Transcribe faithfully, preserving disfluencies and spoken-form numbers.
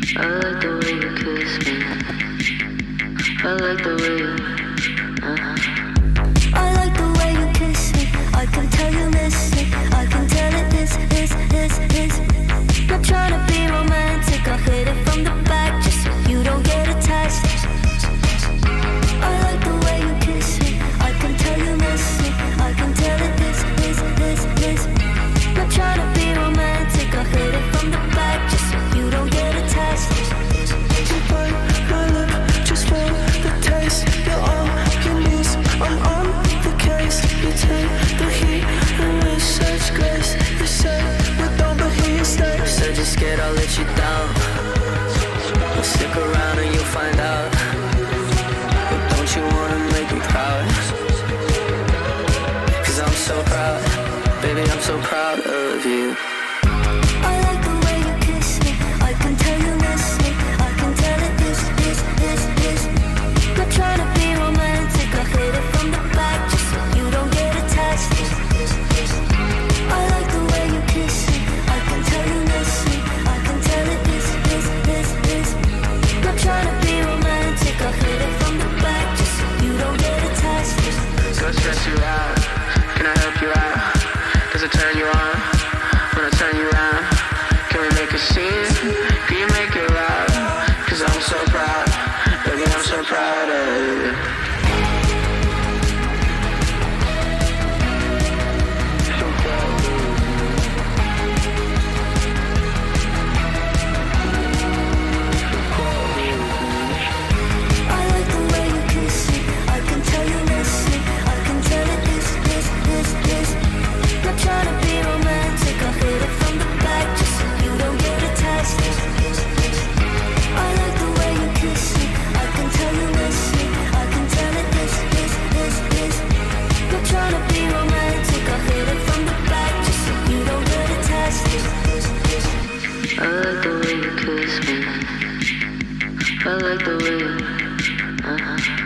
I like the way you kiss me. I like the way you, uh-huh. I like the way you kiss me. I can tell you miss me. I can tell it is, is, is, is. Not trying to be romantic. I'll hit it from the back just so you don't get attached. I like the way you kiss me. I can tell you miss me. I can tell it is, is, is, is. Not trying to be romantic. I'll hit it from the back just so you don't get attached. You bite my lip just for the taste. You're on your knees, I'm on the case. You take the heat and with such grace. You say we don't, but here you stay. Said you're scared I'll let you down. Well, stick around and you'll find out. But don't you wanna make me proud? Cause I'm so proud, baby, I'm so proud of you. I like the way you kiss me. I can tell you miss me. I can tell it is, is, is, is. Not trying to be romantic. I'll hit it from the back just so you don't get attached. I like the way you kiss me. I can tell you miss me. I can tell it is, is, is, is. Not trying to be romantic. I'll hit it from the back just so you don't get attached. Do I stress you out? Can I help you out? Does it turn you on? When I turn you around, can we make a scene? Can you make it loud? Cause I'm so proud, baby, I'm so proud of you. So proud of you. I like the way you kiss me. I can tell you miss me. I can tell it is, is, is, is. Not trying to be romantic. I'll hit it from the back just so you don't get attached. I like the way you kiss me. I can tell you miss me. I can tell it is, is, is, is. Not trying to be romantic. I'll hit it from the back just so you don't get attached. I like the way you kiss me. I like the way you, uh-huh.